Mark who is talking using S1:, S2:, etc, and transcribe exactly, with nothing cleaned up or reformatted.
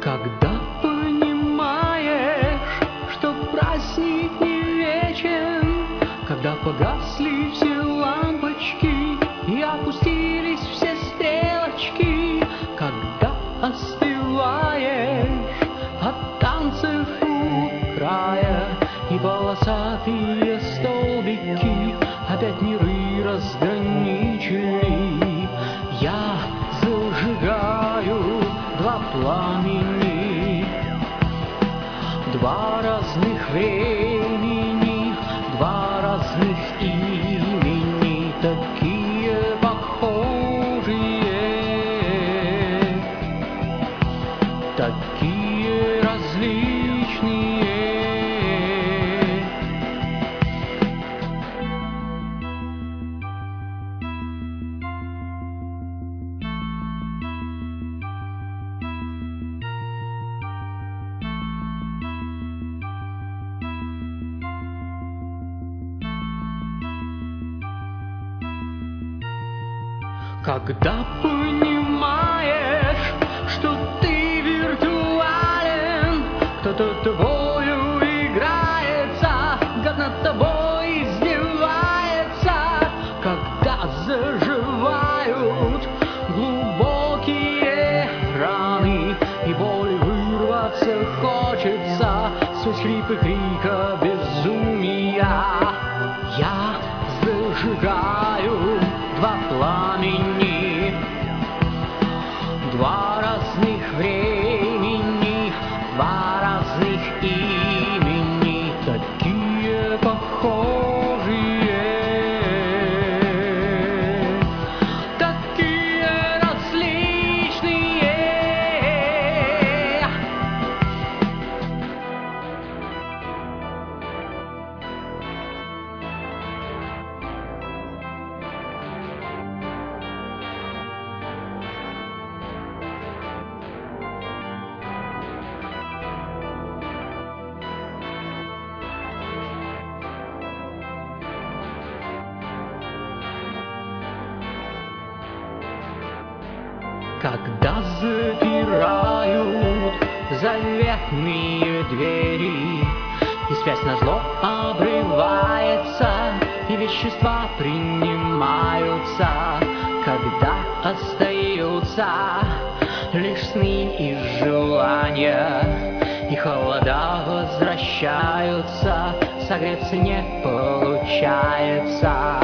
S1: Когда понимаешь, что праздник не вечен, когда погасли все лампочки и опустились все стрелочки, когда остываешь от танцев у края, и полосатые столбики опять миры разграничили, я зажигаю два пламени, два разных времени, два разных имени, такие похожие, такие различные. Когда понимаешь, что ты виртуален, кто-то тобою играется, гад над тобой издевается, когда заживают глубокие раны, и боли вырваться хочется сквозь хрипы крика безумия, я зажигаю два пламени, два разных времени, два разных имени, такие похожие, такие различные. Когда запирают заветные двери, и связь назло обрывается, и вещества принимаются, когда остаются лишь сны и желания, и холода возвращаются, согреться не получается.